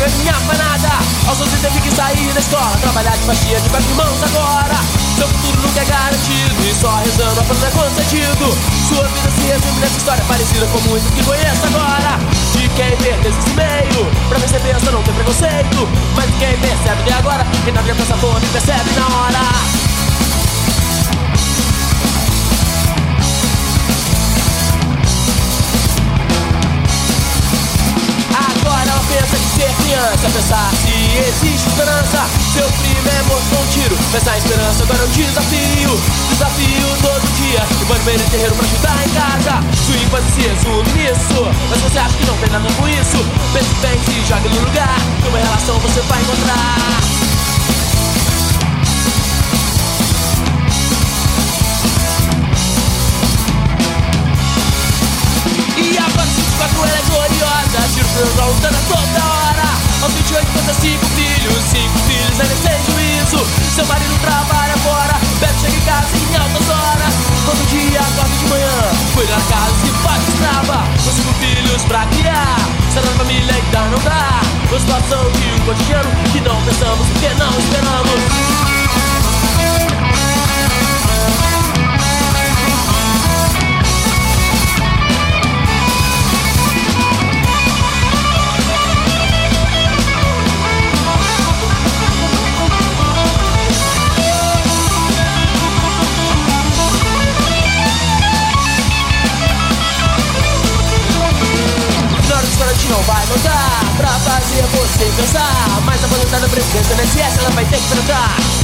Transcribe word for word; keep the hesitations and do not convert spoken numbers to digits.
ganhava nada. Aos onze teve que sair da escola, trabalhar de faxina de quatro mãos agora. Seu futuro nunca é garantido e só rezando a plano é concedido. Sua vida se resume nessa história parecida com muito que conheço agora. De quem pertence esse meio, pra ver se pensa não tem preconceito. Mas quem percebe que agora, quem não adianta essa porra me percebe na hora. Pensa que ser criança, pensar se existe esperança. Seu primo é morto com um tiro, mas a esperança agora é um desafio. Desafio todo dia, e pode ver no terreiro pra ajudar em casa. Sua infância se resume nisso, mas você acha que não tem nada com isso. Pense bem, se jogue no lugar, que uma relação você vai encontrar. E a vinte e quatro ela é gloriosa, tiro pro meu lutando toda hora. Aos vinte e oito conta cinco filhos, cinco filhos ainda sem juízo. Seu marido trabalha fora, Beto chega em casa em altas horas. Todo dia acorda de manhã, cuida da casa e faz escrava. Com cinco filhos pra criar, estar na família ainda não dá. Uma situação de um cotidiano que não pensamos porque não esperamos. Não vai mandar pra fazer você pensar, mas a voluntária da presidência da I N S S ela vai ter que tratar.